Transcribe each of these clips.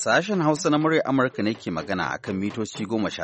Sashen Hausa na murya Amurka ne ke magana a kan mitoci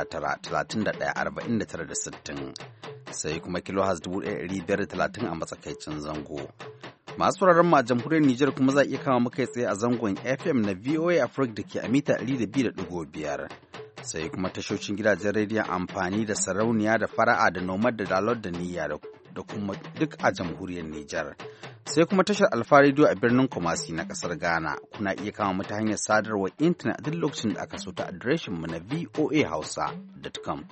19-31-49-60 sai kuma kilohaz 1530 a matsakaicin zango. Masu sauraron mu a jamhuriyar Nijar kuma za a iya kama muka tsaye a zangon FM na VOA Africa da ke a mita 200.5. Sai kuma tashoshin gidajen rediyon amfani da sarauniya da fara'a da nomad da dalot da niyya da kuma duk a jamhuriyar Nijar. Sai kuma tashar Alfa Radio a birnin Kumasi na kasar Ghana. Kuna iya kama mu ta hanyar sadarwar intanet a duk lokacin da aka so ta adireshin mu na voahausa.com.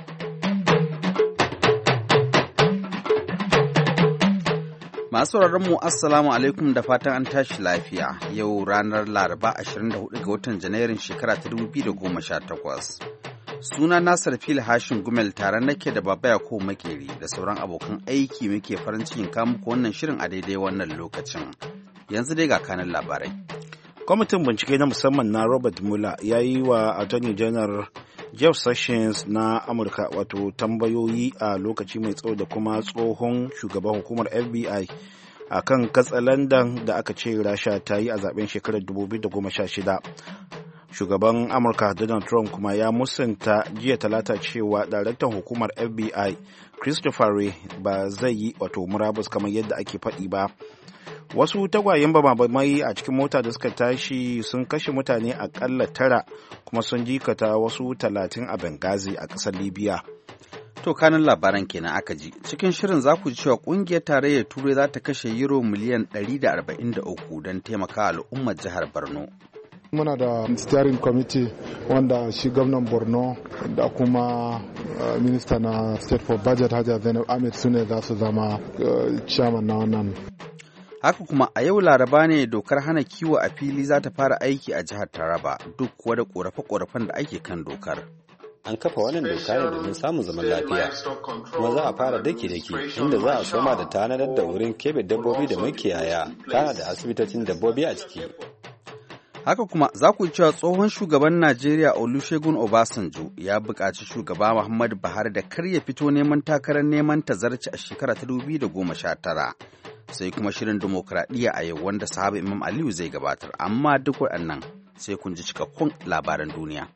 Masu mu Assalamu alaikum da fatan an tashi lafiya. Yau ranar Laraba 24 ga watan Janairun shekara ta 2018. Suna Nasir Fil Hashin Gumel tare nake da Baba Yakubu Makeri da sauran abokan aiki muke farin cikin kawo muku wannan shirin a daidai wannan lokacin. Yanzu dai ga kanan labarai. Kwamitin bincike na musamman na Robert Mueller ya yi wa Attorney General Jeff Sessions na Amurka wato tambayoyi a lokaci mai tsawo da kuma tsohon shugaban hukumar FBI a kan katsalandan da aka ce Rasha ta yi a zaben shekarar 2016. Shugaban Amurka Donald Trump kuma ya musanta jiya talata cewa daraktan hukumar FBI Christopher Wray ba zai yi wato murabus kamar yadda ake faɗi ba. Wasu tagwayen bamabamai a cikin mota da suka tashi sun kashe mutane akalla 9 kuma sun jikata wasu 30 a Benghazi a ƙasar Libya. To kanin labaran kenan aka ji. Cikin shirin za ku ji cewa ƙungiyar tarayyar Turai za ta kashe euro miliyan 143 don taimaka al'ummar jihar Borno. Muna da steering committee wanda shi gwamnan Borno da kuma minista na state for budget Hajiya Zainab Ahmed su ne za su zama chairman na wannan. Haka kuma a yau Laraba ne dokar hana kiwo a fili za ta fara aiki a jihar Taraba duk kuwa da ƙorafe-ƙorafen da ake kan dokar. An kafa wannan doka ne domin samun zaman lafiya, kuma za a fara daki-daki inda za a soma da tanadar da wurin keɓe dabbobi da makiyaya, kana da asibitocin dabbobi a ciki. Haka kuma za ku cewa tsohon shugaban Najeriya Olusegun Obasanjo ya buƙaci shugaba Muhammadu Buhari da kar ya fito neman takarar neman tazarci a shekara ta 2019. Sai kuma shirin dimokuraɗiyya a yau wanda sahaba Imam Aliyu zai gabatar, amma duk waɗannan sai kun ji cikakkun labaran duniya.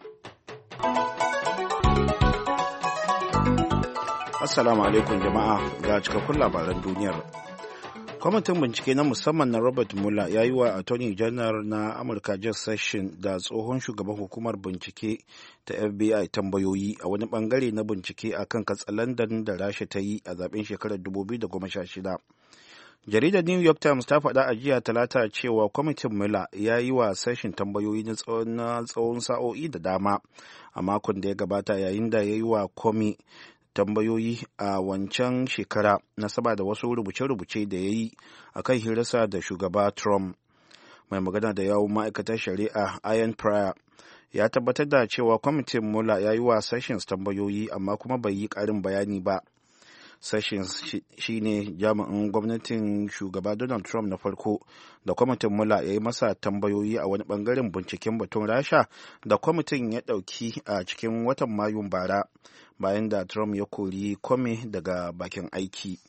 Assalamu alaikum jama'a ga cikakkun labaran duniyar. Kwamitin bincike na musamman na Robert Mueller ya yi wa Attorney General na Amurka Jeff Sessions da tsohon shugaban hukumar bincike ta FBI tambayoyi a wani bangare na bincike a kan katsalandan da Rasha ta yi a zaben shekarar 2016. Jaridar New York Times ta faɗa a jiya talata cewa kwamitin Mueller ya yi wa Sessions tambayoyi na tsawon sa'o'i da dama a makon da ya gabata yayin da ya yi wa Comey tambayoyi a wancan shekara na saba da wasu rubuce-rubuce da ya yi a kan hirarsa da shugaba Trump. Mai magana da yawun ma'aikatar shari'a Ian Pryor ya tabbatar da cewa kwamitin Mueller ya yi wa Sessions tambayoyi amma kuma bai yi ƙarin bayani ba. Sessions shi ne jami'in gwamnatin shugaba Donald Trump na farko da kwamitin Mueller ya yi masa tambayoyi a wani bangaren binciken batun Rasha da kwamitin ya ɗauki a cikin watan Mayun bara bayan da Trump ya kori Comey daga bakin aiki.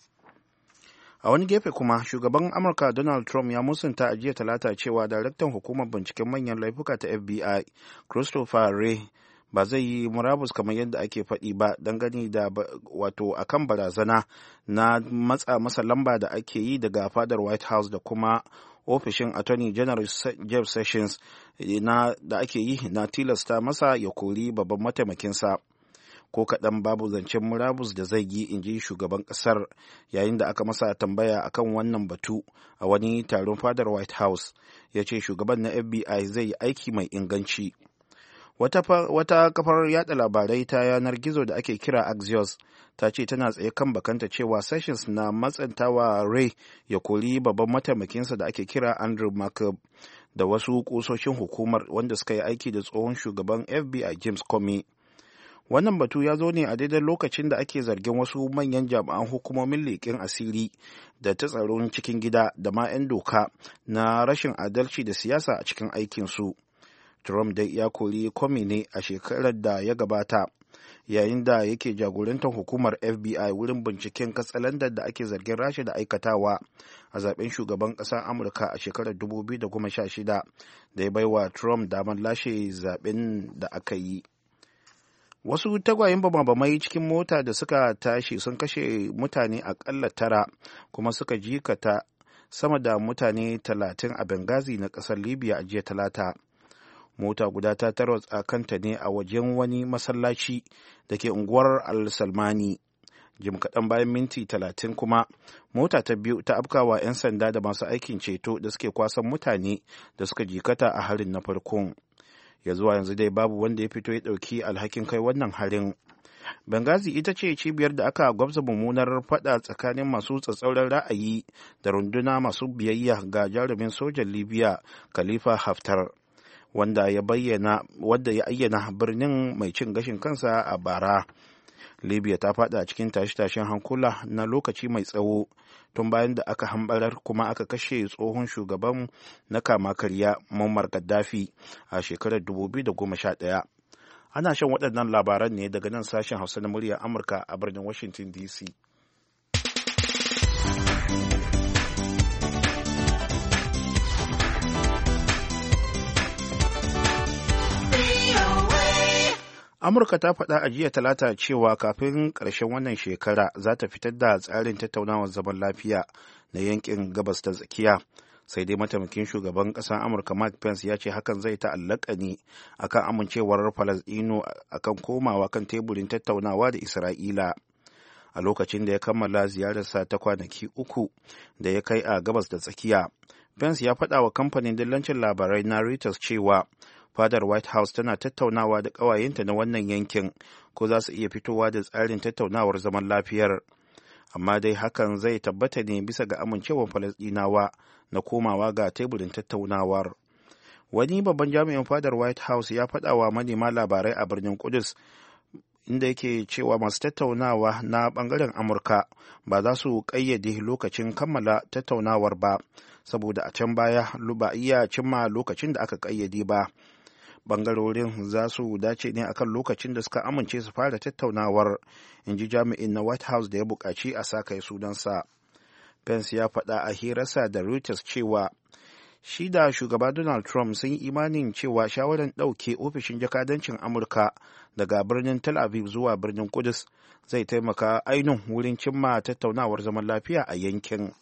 A wani gefe kuma shugaban Amurka Donald Trump ya musanta a jiya talata cewa daraktan hukumar binciken manyan laifuka ta FBI Christopher Wray ba zai yi murabus kamar yadda ake faɗi ba dangane da wato akan barazana na matsa masa lamba da ake yi daga fadar White House da kuma ofishin Attorney General Jeff Sessions da ake yi na tilasta masa ya kori babban mataimakinsa. Ko kaɗan babu zancen murabus da zai yi, in ji shugaban ƙasar yayin da aka masa tambaya akan wannan batu a wani taron fadar White House. Ya ce shugaban na FBI zai yi aiki mai inganci. Wata kafar yada labarai ta yanar gizo da ake kira Axios ta ce tana tsaye kan bakanta cewa Sessions na matsantawa Wray ya kori babban mataimakinsa da ake kira Andrew McCabe da wasu kusoshin hukumar wanda suka yi aiki da tsohon shugaban FBI James Comey. Wannan batu ya zo ne a daidai lokacin da ake zargin wasu manyan jami'an hukumomin leƙen asiri da ta tsaron cikin gida da ma 'yan doka na rashin adalci da siyasa a cikin aikinsu. Trump dai ya kori Comey ne a shekarar da ya gabata yayin da yake jagorantar hukumar FBI wurin binciken katsalandar da ake zargin Rasha da aikatawa a zaben shugaban ƙasar Amurka a shekarar 2016 da ya baiwa Trump damar lashe zaben da aka yi. Wasu tagwayen bamabamai cikin mota da suka tashi sun kashe mutane akalla 9 kuma suka jikata sama da mutane 30 a Benghazi na ƙasar Libya a jiya Talata. Mota guda ta tarwatsa kanta ne a wajen wani masallaci da ke unguwar Al-Salmani. Jim kaɗan bayan minti 30 kuma mota ta biyu ta afkawa 'yan sanda da masu aikin ceto da suke kwasan mutane da suka jikata a harin na farkon. Ya zuwa yanzu dai babu wanda ya fito ya ɗauki alhakin kai wannan harin. Benghazi ita ce cibiyar da aka gwabza mummunar fada tsakanin masu tsatsauran ra'ayi da runduna masu biyayya ga jarumin sojan Libya Khalifa Haftar, wanda ya ayyana birnin mai cin gashin kansa a bara. Libya ta fada cikin tashe-tashen hankula na lokaci mai tsawo tun bayan da aka hambarar kuma aka kashe tsohon shugaban na kama karya Muammar Gaddafi a shekarar 2011. Ana shan waɗannan labaran ne daga nan sashen Hausa na muryar Amurka a birnin Washington DC. Amurka ta faɗa a jiya Talata cewa kafin ƙarshen wannan shekara za ta fitar da tsarin tattaunawar zaman lafiya na yankin gabas ta tsakiya. Sai dai mataimakin shugaban ƙasar Amurka Mike Pence ya ce hakan zai ta'allaka ne akan amincewar Falasɗinu akan komawa kan teburin tattaunawa da Isra'ila. A lokacin da ya kammala ziyararsa ta kwanaki 3 da ya kai a gabas da tsakiya, Pence ya faɗa wa kamfanin dillancin labarai na Reuters cewa fadar White House tana tattaunawa da ƙawayenta na wannan yankin ko za su iya fitowa da tsarin tattaunawar zaman lafiyar. Amma dai hakan zai tabbata ne bisa ga amincewar Falasɗinawa na komawa ga teburin tattaunawar. Wani babban jami'in fadar White House ya faɗa wa manema labarai a birnin Kudus inda yake cewa masu tattaunawa na ɓangaren Amurka ba za su ƙayyade lokacin kammala tattaunawar ba, saboda a can baya ba iya cimma lokacin da aka ƙayyade ba. Bangarorin za su dace ne akan lokacin da suka amince su fara tattaunawar, in ji jami'in na White House da ya buƙaci a sa kai sunansa. Pence ya faɗa a hirarsa da Reuters cewa shi da shugaba Donald Trump sun yi imanin cewa shawarar ɗauke ofishin jakadancin Amurka daga birnin Tel Aviv zuwa birnin Kudus zai taimaka ainun wurin cimma tattaunawar zaman lafiya a yankin.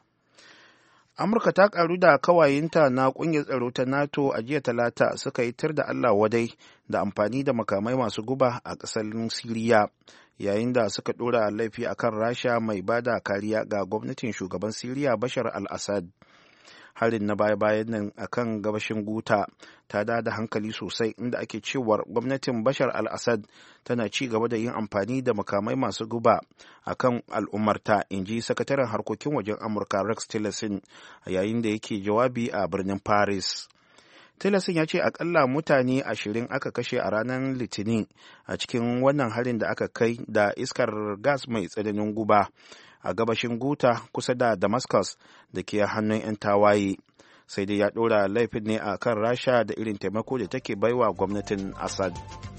Amurka ta karu da kawayenta na kungiyar tsaro ta NATO a jiya Talata suka yi tir da Allah wadai da amfani da makamai masu guba a ƙasar Siriya, yayin da suka ɗora laifi akan Rasha mai bada kariya ga gwamnatin shugaban Siriya Bashar al-Assad. Harin na baya-bayan nan akan gabashin Guta ta da hankali sosai, inda ake cewar gwamnatin Bashar al-Assad tana ci gaba da yin amfani da makamai masu guba akan al'ummarta, in ji sakataren harkokin wajen Amurka Rex Tillerson a yayin da yake jawabi a birnin Paris. Tillerson ya ce akalla mutane 20 aka kashe a ranar Litinin a cikin wannan harin da aka kai da iskar gas mai tsananin guba a gabashin Guta kusa da Damascus da ke hannun 'yan tawaye. Sai dai ya ɗora laifin ne a kan Rasha da irin taimako da take baiwa gwamnatin Assad.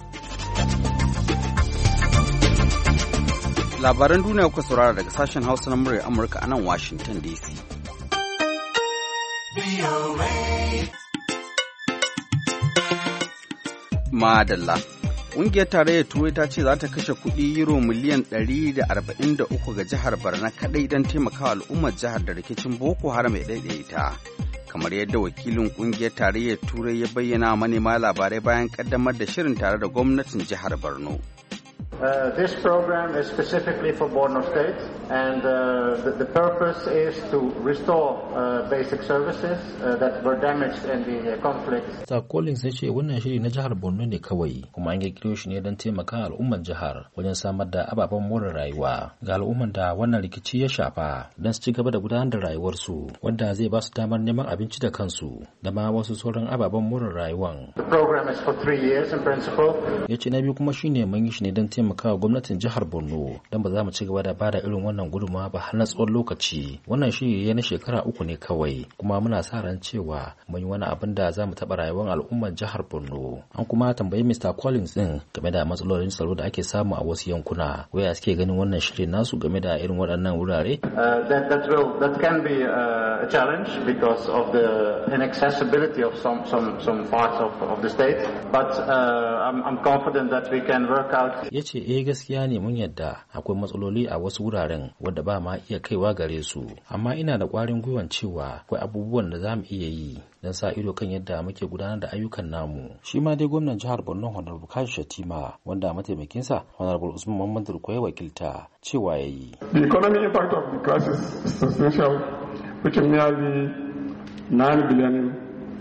Labaran duniya kuka saurara daga sashen Hausa na muryar Amurka a nan Washington DC. Madalla. Ƙungiyar Tarayyar Turai ta ce za ta kashe kuɗi euro miliyan 143 ga jihar Barna kaɗai don taimakawa al'ummar jihar da rikicin Boko Haram ya ɗaiɗaita. Kamar yadda wakilin Ƙungiyar Tarayyar Turai ya bayyana manema labarai bayan ƙaddamar da shirin tare da gwamnatin jihar Borno. This program is specifically for Borno State, and the purpose is to restore basic services that were damaged in the conflict. Collins ya ce wannan shiri na jihar Borno ne kawai, kuma an kirkiro shi ne don taimaka al'umman jihar wajen samar da ababen more rayuwa ga al'umman da wannan rikici ya shafa don su ci gaba da gudanar da rayuwarsu, wanda zai ba su damar neman abinci da kansu da ma wasu sauran ababen more rayuwan. The program is for 3 years in principle. Ya ce na biyu kuma shine mun yi shi ne don taimakawa gwamnatin jihar Borno don ba za mu ci gaba da bada irin wannan wannan gudunmawa ba har na tsawon lokaci. Wannan shiri na shekara 3 ne kawai, kuma muna sa ran cewa mun yi wani abin da za mu taɓa rayuwar al'ummar jihar Borno. An kuma tambayi Mr. Collins din game da matsalolin tsaro da ake samu a wasu yankuna, waya suke ganin wannan shirin nasu game da irin waɗannan wurare. That can be a challenge because of the inaccessibility of some parts of the state, but I'm confident that we can work out. Yace gaskiya ne mun yadda akwai matsaloli a wasu wuraren wanda ba ma iya kaiwa gare su, amma ina da ƙwarin gwiwan cewa akwai abubuwan da za mu iya yi don sa ido kan yadda muke gudanar da ayyukan namu. Shi ma dai gwamnan jihar Borno Honorable Kashi Shatima, wanda mataimakinsa Honorable Usman Muhammad Durko ya wakilta, cewa yayi. The economic impact of the crisis is substantial, which is nearly $9 billion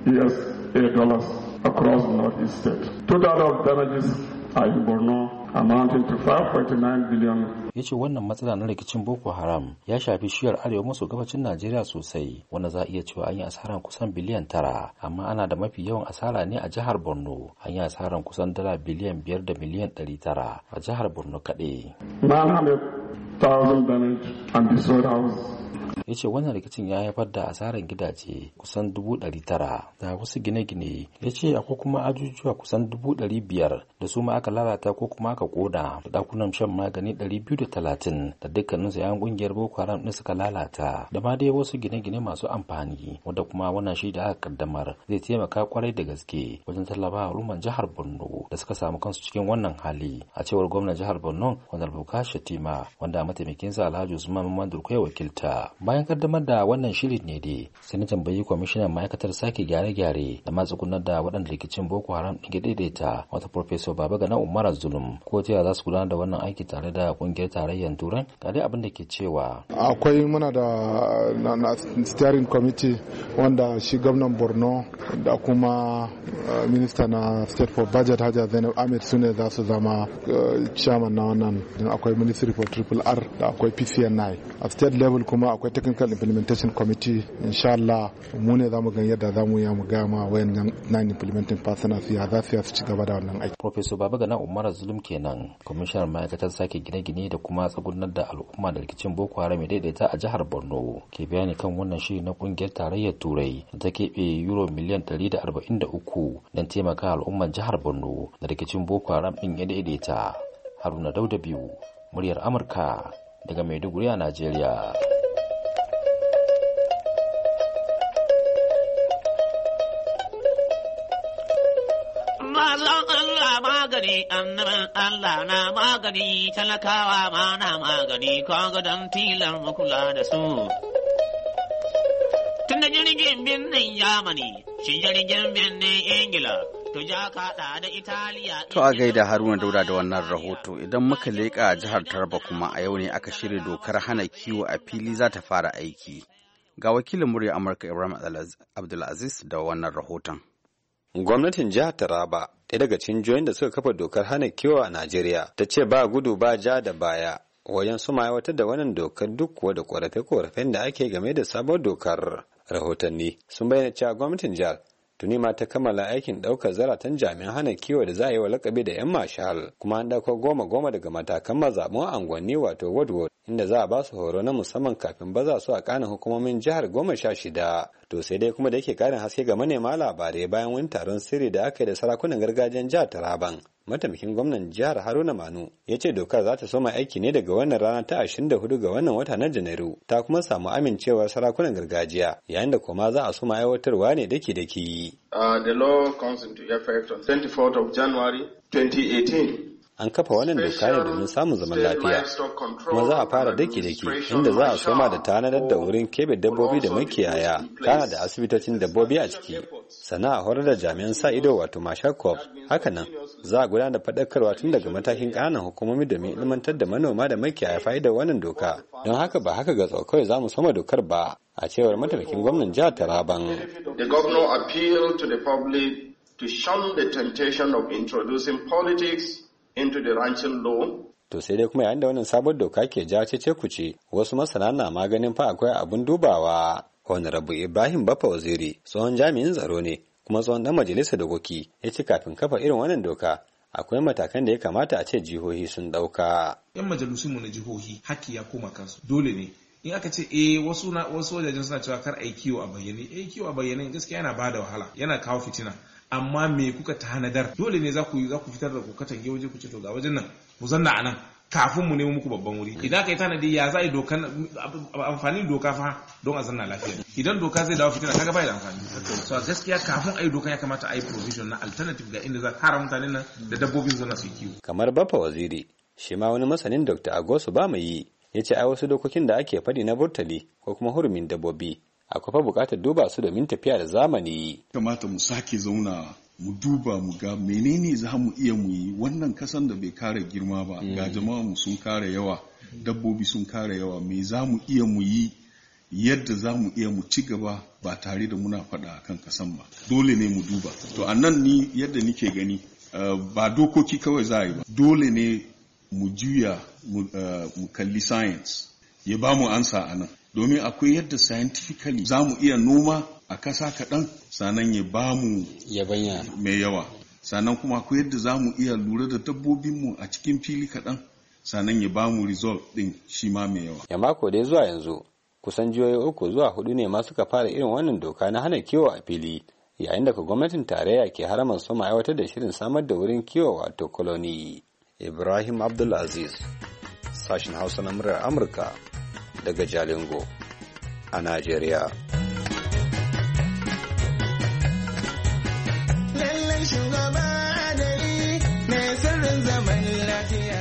across the northeast state. Total of damages are in Borno amounting to 5.9 billion. Ya ce wannan matsala na rikicin Boko Haram ya shafi shiyar arewa maso gabacin Najeriya sosai, wanda za a iya cewa an yi asaran kusan biliyan 9, amma ana da mafi yawan asara ne a jihar Borno. An yi asaran kusan dala biliyan 5 da miliyan 900 a jihar Borno kaɗai. 900,000 damage and destroyed houses. Ya ce wannan rikicin ya haifar da asarar gidaje kusan 900 da wasu gine-gine. Ya ce akwai kuma ajujuwa kusan 500 da su ma aka lalata ko kuma aka koda, da dakunan shan magani 230 da dukkanin su yan kungiyar Boko Haram din suka lalata, da ma dai wasu gine-gine masu amfani, wanda kuma wannan shi da aka kaddamar zai taimaka kwarai da gaske wajen tallafa al'umman jihar Borno da suka samu kansu cikin wannan hali, a cewar gwamnan jihar Borno Honorable Kashi Shatima, wanda mataimakinsa Alhaji Usman Muhammad Durko ya wakilta. Bayan kaddamar da wannan shirin ne dai sai na tambayi kwamishinan ma'aikatar sake gyare-gyare da matsugunar da waɗanda rikicin Boko Haram ɗin ke daidaita, wata Professor Babagana Umar Zulum, ko ta za su gudanar da wannan aiki tare da kungiyar tarayyar Turai. Ga dai abin da ke cewa akwai muna da steering committee wanda shi gwamnan Borno da kuma minista na state for budget Hajiya Zainab Ahmed sune za su zama chairman na wannan. Akwai ministry for RRR da akwai PCNI a state level, kuma akwai technical implementation committee. Insha Allah mu ne zamu ga yadda zamu yi mu ga ma wayannan non implementing partners ya za su ci gaba da wannan aiki. Professor Babagana Umar Zulum kenan, kwamishinar ma'aikatar sake gine-gine da kuma tsagunar da al'umma da rikicin Boko Haram ya daidaita a jihar Borno, ke bayani kan wannan shiri na kungiyar tarayyar Turai da ta keɓe euro miliyan 143 don taimaka al'umman jihar Borno da rikicin Boko Haram ɗin ya daidaita. Haruna Dauda biyu, muryar Amurka daga Maiduguri a Najeriya. Magani, annabin Allah na magani, talakawa ma na magani, kaga don tilar makula da su. Tun da jirgin birnin Yamani, shi jirgin birnin Ingila, to ja kaɗa da Italiya. To a gaida Haruna Dauda da wannan rahoto. Idan muka leƙa jihar Taraba kuma a yau ne aka shirya dokar hana kiwo a fili za ta fara aiki. Ga wakilin murya Amurka Ibrahim Abdulaziz da wannan rahoton. Gwamnatin jihar Taraba, ɗaya daga cikin jihohin da suka kafa dokar hana kiwo a Najeriya, ta ce ba gudu ba ja da baya wajen su aiwatar da wannan dokar duk kuwa da ƙorafe-ƙorafen da ake game da sabon dokar. Rahotanni sun bayyana cewa gwamnatin jihar tuni ma ta kammala aikin ɗaukar zaratan jami'an hana kiwo da za a yi wa lakabi da 'yan mashal, kuma an ɗauko 10 daga matakan mazaɓun unguwanni wato ward, inda za a ba su horo na musamman kafin baza su a ƙanan hukumomin jihar 16. To sai dai kuma da yake ƙarin haske ga manema labarai bayan wani taron sirri da aka yi da sarakunan gargajiyar jihar Taraban, mataimakin gwamnan jihar Haruna Manu ya ce dokar za ta soma aiki ne daga wannan rana ta 24 ga wannan wata na Janairu, ta kuma samu amincewar sarakunan gargajiya, yayin da kuma za a soma aiwatarwa ne daki-daki. The law comes into effect on 24th of January 2018. An kafa wannan doka ne domin samun zaman lafiya, kuma za a fara daki-daki inda za a soma da tanadar da wurin kebe dabbobi da makiyaya, kana da asibitocin dabbobi a ciki, sannan a horar da jami'an sa ido wato marshal corps. Hakanan za a gudanar da faɗakarwa tun daga matakin ƙananan hukumomi domin ilmantar da manoma da makiyaya fa'idar wannan doka. Don haka ba haka ga kawai za mu soma dokar ba, a cewar mataimakin gwamnan jihar Taraban. The governor appealed to the public to shun the temptation of introducing politics into the ranching law. To sai dai kuma yayin da wannan sabon doka ke ja cece kuce, wasu masana na maganin fa akwai abun dubawa. Honorable Ibrahim Baffa Waziri, tsohon jami'in tsaro ne kuma tsohon dan majalisar dokoki, ya ce kafin kafa irin wannan doka akwai matakan da ya kamata a ce jihohi sun ɗauka. 'Yan majalisunmu na jihohi haƙƙi ya koma kansu, dole ne. In aka ce wasu wajajen suna cewa kar ai kiwo a bayyane, kiwo a bayyane gaskiya yana bada wahala, yana kawo fitina. Amma me kuka tanadar? Dole ne za ku fitar da ku katange waje ku ce to ga wajen nan mu zanna a nan kafin mu nemo muku babban wuri. Idan ka yi tanadi ya za a yi amfani doka fa don a zanna lafiya. Idan doka zai dawo fitina kaga bai da amfani. So gaskiya kafin a yi doka ya kamata a yi provision na alternative ga inda za a kare mutanen nan da dabbobin zana su kiwo. Kamar Baffa Waziri, shi ma wani masanin Dr. Agosu Bamayi ya ce ai wasu dokokin da ake faɗi na burtali ko kuma hurumin dabbobi akwai fa buƙatar duba su domin tafiya da zamani. Kamata mu sake zauna mu duba mu ga menene za mu iya mu yi wannan kasan da bai kare girma ba ga jama'a mu sun kare yawa dabbobi sun kare yawa me za mu iya mu yi yadda za mu iya mu ci gaba ba tare da muna faɗa kan kasan ba dole ne mu duba to annan ni yadda nike gani ba dokoki kawai za a yi ba dole ne mu juya mu kalli science ya ba mu ansa a nan domin akwai yadda scientifically za mu iya noma a kasa kaɗan sannan ya ba mu yabanya mai yawa sannan kuma akwai yadda za mu iya lura da dabbobinmu a cikin fili kaɗan sannan ya ba mu result ɗin shi ma mai yawa. Ya mako dai zuwa yanzu kusan jihohi 3 zuwa 4 ne ma suka fara irin wannan doka na hana kiwo a fili yayin da gwamnatin tarayya ke haraman soma aiwatar da shirin samar da wurin kiwo wato koloni. Ibrahim Abdulaziz, sashen Hausa na muryar Amurka daga Jalingo a Najeriya. Lallai shugaba adali mai sirrin zaman lafiya.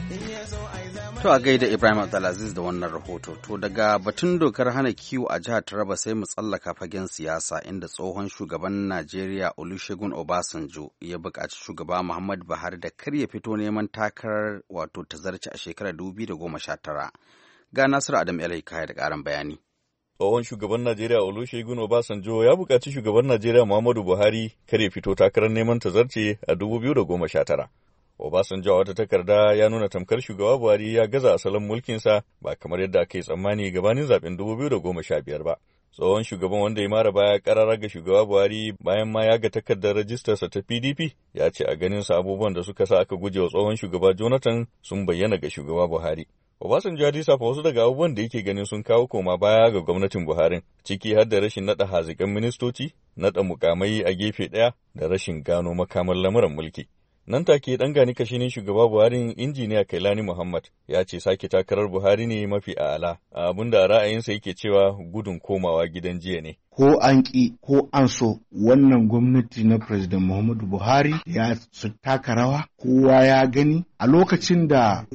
To a gaida Ibrahim Abdulaziz da wannan rahoto. To daga batun dokar hana kiwo a jihar Taraba sai mu tsallaka fagen siyasa inda tsohon shugaban Najeriya Olusegun Obasanjo ya buƙaci shugaba Muhammadu Buhari da kar ya fito neman takarar wato tazarci a shekarar 2019. Ga Nasiru Adam Hikaya da ƙarin bayani. Tsohon shugaban Najeriya Olusegun Obasanjo ya buƙaci shugaban Najeriya Muhammadu Buhari kar ya fito takarar neman tazarce a 2019. Obasanjo a wata takarda ya nuna tamkar shugaba Buhari ya gaza asalin mulkinsa ba kamar yadda aka yi tsammani gabanin zaben 2015 ba. Tsohon shugaban wanda ya mara baya karara ga shugaba Buhari bayan ma ya ga takardar rajistarsa ta PDP ya ce a ganinsa abubuwan da suka sa aka guje wa tsohon shugaba Jonathan sun bayyana ga shugaba Buhari. Obasanjo ya lissafa wasu daga abubuwan da yake ganin sun kawo koma baya ga gwamnatin Buhari, ciki har da rashin naɗa haziƙan ministoci, naɗa mukamai a gefe ɗaya da rashin gano makaman lamuran mulki. Nan take ɗan gani kashinin shugaba Buhari injiniya Kailani Muhammad ya ce sake takarar Buhari ne mafi a'ala, abin da ra'ayinsa yake cewa gudun komawa gidan jiya ne. Ko an ƙi ko an so wannan gwamnati na President Muhammadu Buhari ya su taka rawa, kowa ya gani. A lokacin da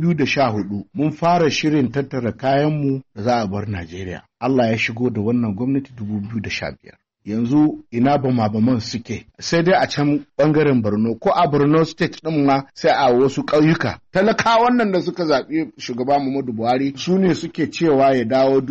2014 mun fara shirin tattara kayanmu da za a bar Najeriya. Allah ya shigo da wannan gwamnati 2015. Yanzu ina bama-baman suke sai dai a can bangaren Borno ko a Borno state din ma sai a wasu ƙauyuka. Talakawan nan da suka zaɓi shugaba Muhammadu Buhari su ne suke cewa ya dawo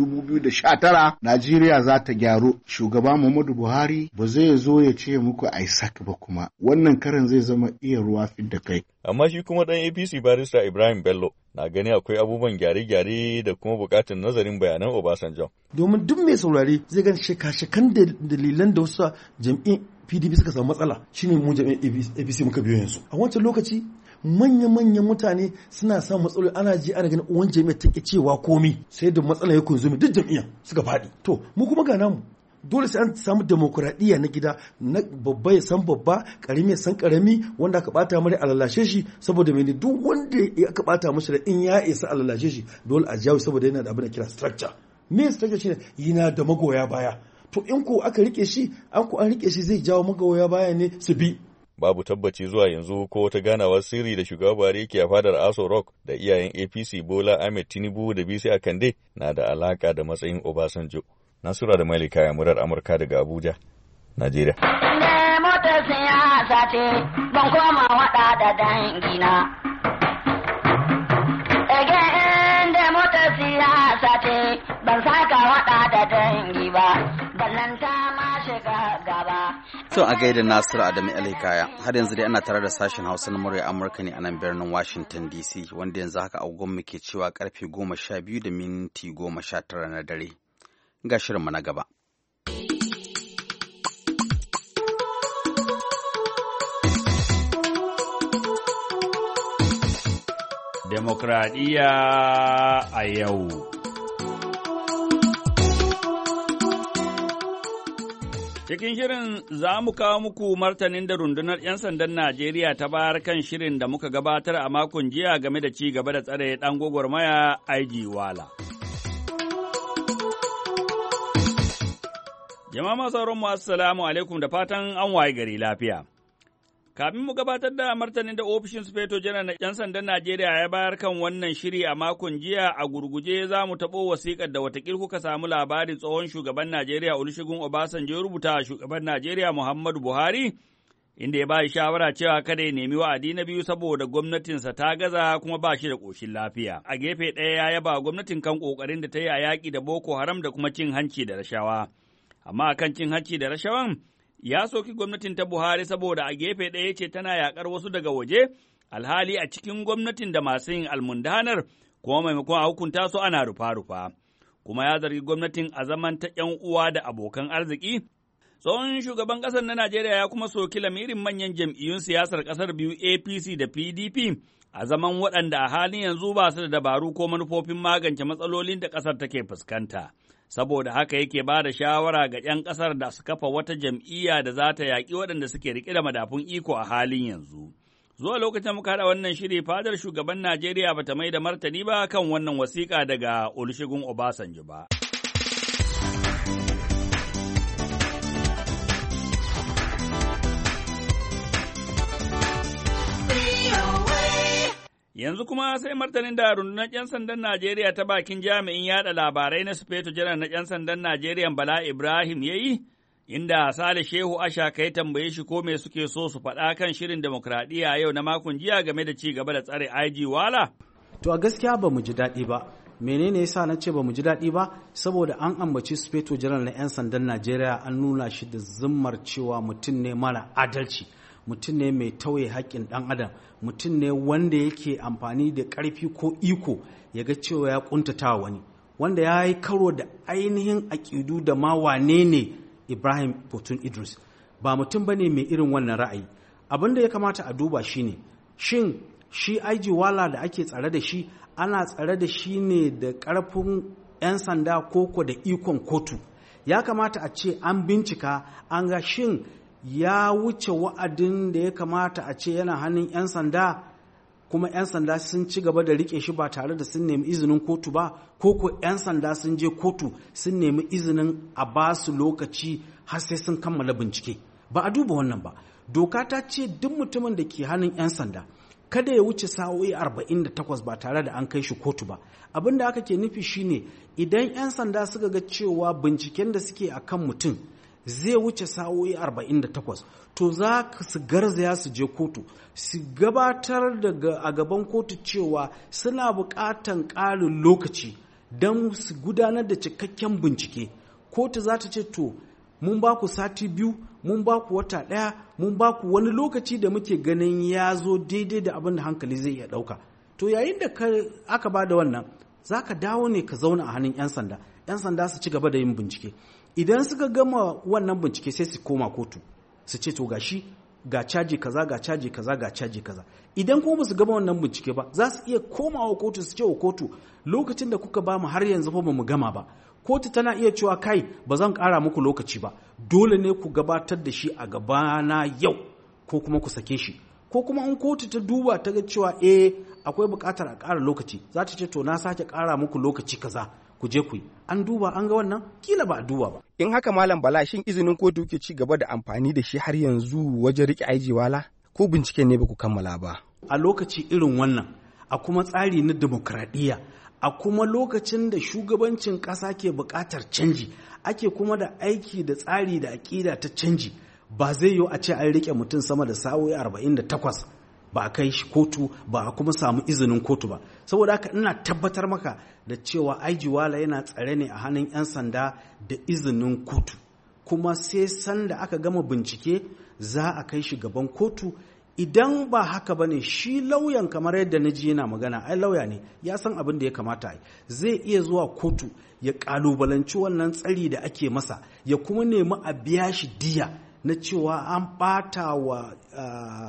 2019 Najeriya za ta gyaru. Shugaba Muhammadu Buhari ba zai zo ya ce muku ai sak ba kuma wannan karan zai zama iya ruwa fidda kai. Amma shi kuma ɗan APC barista Ibrahim Bello na gani akwai abubuwan gyare-gyare da kuma buƙatar nazarin bayanan Obasanjo. Domin duk mai saurare zai gani sheka-shekan dalilan da wasu jam'in PDP suka samu matsala shine mu jam'in APC muka biyo yanzu. A wancan lokaci manya-manyan mutane suna samun matsaloli ana ji ana ganin uwan jami'a take cewa komi sai da matsala ya kunzumi duk jam'iyyar suka faɗi. To mu kuma ga namu dole sai an samu demokuraɗiyya na gida na babba ya san babba karami ya san karami wanda aka bata mare a lalashe shi saboda mene duk wanda aka bata mashi da in ya isa a lalashe shi dole a jawo saboda yana da abin da kira structure. Me structure shine yana da magoya baya. To in ko aka rike shi an rike shi zai jawo magoya baya ne su bi. Babu tabbaci zuwa yanzu ko wata ganawar sirri da shugaba Buhari yake a fadar Aso Rock da iyayen APC Bola Ahmed Tinubu da Bisi Akande na da alaka da matsayin Obasanjo. Nasura da Malika ya murar Amurka daga Abuja, Najeriya. Ne motar siyasa ce ban koma wada da dangina. Ege inda motar siyasa ce ban saka wada da dangi ba, ballanta ma shiga gaba. To a gaida Nasiru Adamu Alhikaya, har yanzu dai ana tare da sashen Hausa na murya Amurka ne a nan birnin Washington DC, wanda yanzu haka agogon muke cewa karfe 12:19 na dare. Ga shirinmu na gaba. Demokradiyya a yau. Cikin shirin za mu kawo muku martanin da rundunar 'yan sandan Najeriya ta bayar kan shirin da muka gabatar a makon jiya game da ci gaba da tsare ɗan gwagwarmaya IG Wala. Jama'a masu sauranmu assalamu alaikum da fatan an waye gari lafiya. Kafin mu gabatar da martanin da ofishin Sufeto Janar na 'yan sandan Najeriya ya bayar kan wannan shiri a makon jiya a gurguje za mu taɓo wasiƙar da watakil kuka samu labarin tsohon shugaban Najeriya Olusegun Obasanjo ya rubuta a shugaban Najeriya Muhammadu Buhari, inda ya ba shi shawara cewa kada ya nemi wa'adi na biyu saboda gwamnatinsa ta gaza kuma ba shi da ƙoshin lafiya. A gefe ɗaya ya yaba gwamnatin kan ƙoƙarin da ta yi a yaƙi da Boko Haram da kuma cin hanci da rashawa. Amma akan cin hanci da rashawan, ya soki gwamnatin ta Buhari saboda a gefe ɗaya ce tana yaƙar wasu daga waje, alhali a cikin gwamnatin da masu yin almundanar, kuma maimakon a hukunta su ana rufa-rufa. Kuma ya zargi gwamnatin a zaman ta ‘yan uwa da abokan arziki. Tsohon shugaban ƙasar na Najeriya ya kuma soki lamirin manyan jam'iyyun siyasar ƙasar biyu APC da PDP a zaman waɗanda a halin yanzu ba su da dabaru ko manufofin magance matsalolin da ƙasar take fuskanta. Saboda haka yake ba da shawara ga ‘yan ƙasar da su kafa wata jam'iyya da za ta yaƙi waɗanda suke riƙe da madafun iko a halin yanzu. Zuwa lokacin muka haɗa wannan shiri, fadar shugaban Najeriya ba ta mai da martani ba kan wannan wasiƙa daga Olusegun Obasanjo ba. Yanzu kuma sai martanin da rundunar 'yan sandan Najeriya ta bakin jami'in yada labarai na Sufeto Janar na 'yan sandan Najeriya Bala Ibrahim ya yi, inda Sale Shehu Ashaka ya tambaye shi ko me suke so su faɗa kan shirin demokradiyya yau na makon jiya game da ci gaba da tsare IG Wala. To a gaskiya ba mu ji daɗi ba. Menene yasa na ce ba mu ji daɗi ba? Saboda an ambaci Sufeto Janar na 'yan sandan Najeriya an nuna shi da zimmar cewa mutum ne mara adalci. Mutum ne mai tauye haƙƙin ɗan adam, mutum ne wanda yake amfani da ƙarfi ko iko ya ga cewa ya ƙuntata wani, wanda ya yi karo da ainihin aƙidu da ma wane ne Ibrahim Potun Idris. Ba mutum ba ne mai irin wannan ra'ayi. Abin da ya kamata a duba shi ne, shin shi IG Wala da ake tsare da shi, ana tsare da shi ne da ƙarfin 'yan sanda koko da ikon kotu. Ya kamata a ce an bincika an ga shin ya wuce wa'adin da ya kamata a ce yana hannun 'yan sanda, kuma 'yan sanda sun ci gaba da rike shi ba tare da sun nemi izinin kotu ba, ko 'yan sanda sun je kotu sun nemi izinin a ba su lokaci har sai sun kammala bincike. Ba a duba wannan ba. Doka ta ce duk mutumin da ke hannun 'yan sanda kada ya wuce sa'o'i 48 ba tare da an kai shi kotu ba. Abin da aka ke nufi shine idan 'yan sanda suka ga cewa binciken da suke akan mutum zai wuce sa'o'i 48, to za su garzaya su je kotu su gabatar a gaban kotu cewa suna buƙatan ƙarin lokaci don su gudanar da cikakken bincike. Kotu za ta ce to mun ba ku sati 2, mun ba ku wata 1, mun ba ku wani lokaci da muke ganin ya zo daidai da abin da hankali zai iya ɗauka. To yayin da aka ba da wannan, za ka dawo ne ka zauna a hannun 'yan sanda. 'Yan sanda su ci gaba da yin bincike. Idan suka gama wannan bincike sai su koma kotu su ce to gashi ga caji kaza ga caji kaza ga caji kaza. Idan kuma su gama wannan bincike ba, za su iya komawa kotu su ce wa kotu lokacin da kuka ba mu har yanzu fa ba mu gama ba. Kotu tana iya cewa kai ba zan ƙara muku lokaci ba, dole ne ku gabatar da shi a gabana yau ko kuma ku sake shi. Ko kuma in kotu ta duba ta ga cewa akwai buƙatar a ƙara lokaci, za ta ce to na sake ƙara muku lokaci kaza, ku je ku yi. An duba an ga wannan, kila ba a duba ba. In haka Malam Bala, shin izinin kotu ke ci gaba da amfani da shi har yanzu wajen riƙe IG Wala, ko binciken ne ba ku kammala ba? A lokaci irin wannan, a kuma tsari na demokradiyya, a kuma lokacin da shugabancin ƙasa ke buƙatar canji, ake kuma da aiki da tsari da aƙida ta canji, ba zai yiwu a ce an riƙe mutum sama da sa'o'i 48 ba a kai shi kotu ba a kuma samu izinin kotu ba. Saboda haka ina tabbatar maka da cewa IG Wala yana tsare ne a hannun 'yan sanda da izinin kotu, kuma sai sanda aka gama bincike za a kai shi gaban kotu. Idan ba haka ba ne, shi lauyan, kamar yadda na ji yana magana, ai lauya ne, ya san abin da ya kamata yi, zai iya zuwa kotu ya kalubalanci wannan tsari da ake masa, ya kuma nemi a biya shi diya na cewa an ɓata wa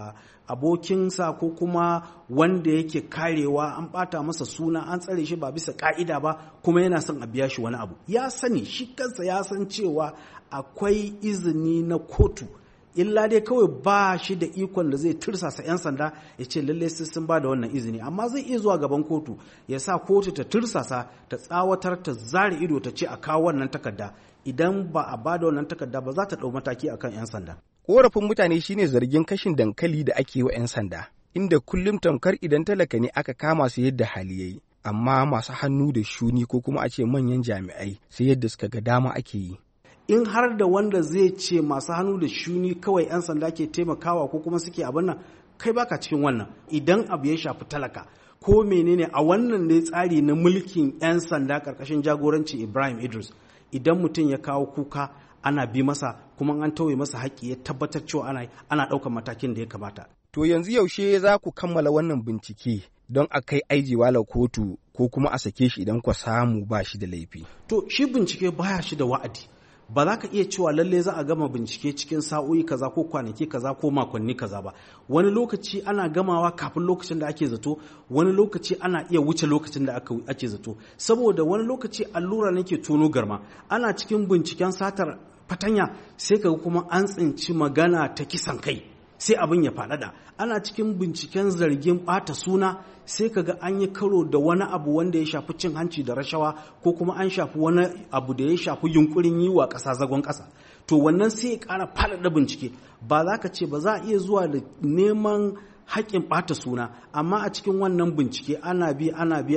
abokinsa ko kuma wanda yake karewa an bata masa suna an tsare shi ba bisa ka'ida ba kuma yana son a biya shi wani abu. Ya sani shi kansa ya san cewa akwai izini na kotu, illa dai kawai ba shi da ikon da zai tursasa 'yan sanda ya ce lalle sai sun ba da wannan izini, amma zai iya zuwa gaban kotu ya sa kotu ta tursasa ta tsawatar ta zare ido ta ce a kawo wannan takarda. Idan ba a ba da wannan takarda ba za ta ɗau mataki akan 'yan sanda. Korafin mutane shine zargin kashin dankali da ake wa 'yan sanda, inda kullum tamkar idan talaka ne aka kama su yadda hali yayi, amma masu hannu da shuni ko kuma a ce manyan jami'ai sai yadda suka ga dama ake yi. In har da wanda zai ce masu hannu da shuni kawai 'yan sanda ke taimakawa ko kuma suke abin nan, kai baka cikin wannan. Idan abu ya shafi talaka ko menene a wannan ne tsari na mulkin 'yan sanda karkashin jagorancin Ibrahim Idris, idan mutum ya kawo kuka ana bi masa kuma an tauye masa haƙƙi ya tabbatar cewa ana ɗaukar matakin da ya kamata. To yanzu yaushe za ku kammala wannan bincike don a kai IG Wala kotu ko kuma a sake shi idan ku samu ba shi da laifi? To shi bincike baya shi da wa'adi. Ba za ka iya cewa lalle za a gama bincike cikin sa'o'i kaza ko kwanaki kaza ko makonni kaza ba. Wani lokaci ana gamawa kafin lokacin da ake zato, wani lokaci ana iya wuce lokacin da ake zato, saboda wani lokaci allura ne ke tono garma. Ana cikin binciken satar fatanya sai kaga kuma an tsinci magana ta kisan kai, sai abin ya faɗaɗa. Ana cikin binciken zargin ɓata suna sai kaga an yi karo da wani abu wanda ya shafi cin hanci da rashawa ko kuma an shafi wani abu da ya shafi yunkurin yi wa ƙasa zagon ƙasa. To wannan sai ya ƙara faɗaɗa bincike. Ba za ka ce ba za a iya zuwa da neman haƙƙin ɓata suna, amma a cikin wannan bincike ana bi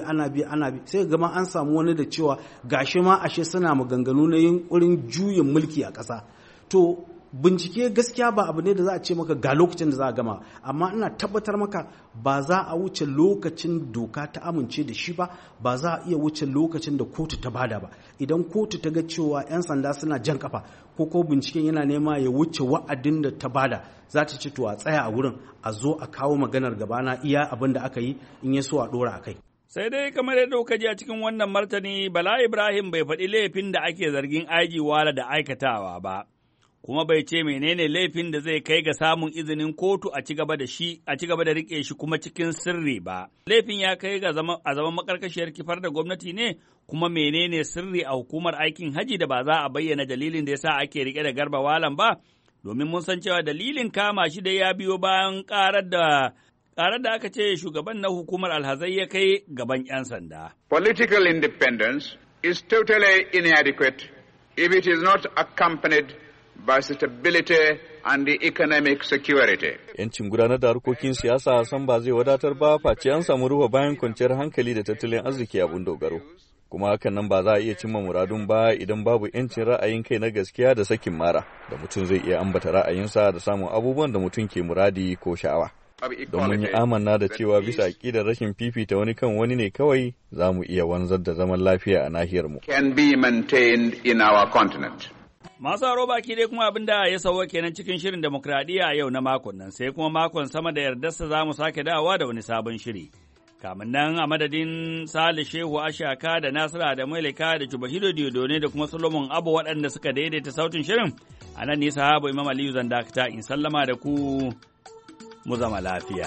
sai gama an samu wani da cewa gashi ma ashe suna maganganu na yunkurin juyin mulki a ƙasa. To bincike gaskiya ba abu ne da za a ce maka ga lokacin da za a gama, amma ina tabbatar maka ba za a wuce lokacin doka ta amince da shi ba za a iya wuce lokacin da kotu ta bada ba. Idan kotu ta ga cewa 'yan sanda suna jan kafa ko binciken yana nema ya wuce wa'adin da ta bada, za ta ce to a tsaya a wurin a zo a kawo maganar gabana iya abin da aka yi, in ya so a dora a kai. Sai dai kamar yadda kuka ji a cikin wannan martani, Bala Ibrahim bai faɗi laifin da ake zargin IG Wala da aikatawa ba. Kuma bai ce menene laifin da zai kai ga samun izinin kotu a ci gaba da rike shi kuma cikin sirri ba. Laifin ya kai ga a zaman makarkashiyar kifar da gwamnati ne, kuma menene sirri a hukumar aikin haji da ba za a bayyana dalilin da yasa ake rike da Garba Walan ba, domin mun san cewa dalilin kama shi da ya biyo bayan karar da aka ce shugaban na hukumar alhazai ya kai gaban 'yan sanda. Political independence is totally inadequate if it is not accompanied by stability and the economic security. Yancin gudanar da harkokin siyasa san ba zai wadatar ba face an samu ruwa bayan kwanciyar hankali da tattalin arziki abun dogaro. Kuma hakan nan ba za a iya cimma muradun ba idan babu yancin ra'ayin kai na gaskiya da sakin mara, da mutum zai iya ambata ra'ayinsa da samun abubuwan da mutum ke muradi ko sha'awa. Don mun yi amanna da cewa bisa aƙidar rashin fifita wani kan wani ne kawai za mu iya wanzar da zaman lafiya a nahiyarmu. Can be maintained in our continent. Masu haro baki dai kuma abin da ya sauwa kenan cikin shirin demokradiyya a yau na makon nan, sai kuma makon sama da yardarsa za mu sake dawowa da wani sabon shiri. Kamin nan a madadin Sale Shehu Ashaka da Nasiru da Mailika da Chubahiro Diodone da kuma Solomon Abu waɗanda suka daidaita sautin shirin, a nan ne sahabu Imam Aliyu Zandakta in sallama da ku mu zama lafiya.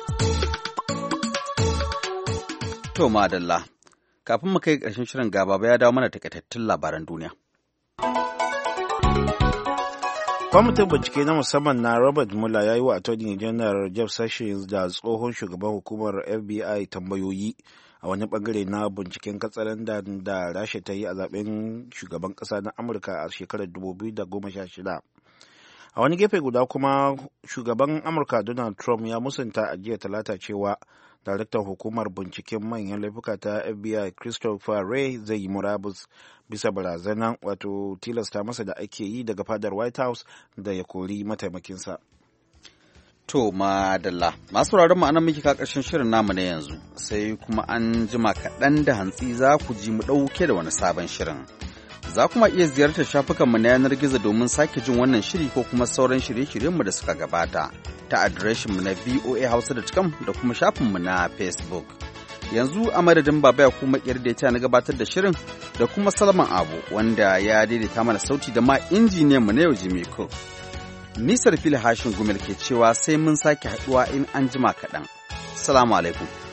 To madalla, kafin mu kai ƙarshen shirin gaba ya dawo mana takaitattun labaran duniya. Kwamitin bincike na musamman na Robert Mueller ya yi wa Attorney General Jeff Sessions da tsohon shugaban hukumar FBI tambayoyi a wani bangare na binciken katsalandan da Rasha ta yi a zaben shugaban kasa na Amurka a shekarar 2016. A wani gefe guda kuma shugaban Amurka Donald Trump ya musanta a jiya Talata cewa daraktan hukumar binciken manyan laifuka ta FBI Christopher Wray zai yi murabus bisa barazana wato tilasta masa da ake yi daga fadar White House da ya kori mataimakinsa. To madalla, masu sauraron mu anan muke ka karshen shirin namu na yanzu, sai kuma an jima kaɗan da hantsi za ku ji mu ɗauke da wani sabon shirin. Za kuma iya ziyartar shafukanmu na yanar gizo domin sake jin wannan shiri ko kuma sauran shirye-shiryenmu da suka gabata ta adireshinmu na voahausa.com da kuma shafinmu na Facebook. Yanzu a madadin Baba ya kuma da na gabatar da shirin da kuma Salman Abu wanda ya daidaita mana sauti da ma injiniyanmu na yau Jimmy Cook. Nisar fili hashin gumel ke cewa sai mun sake haɗuwa in an jima kaɗan. Salamu alaikum.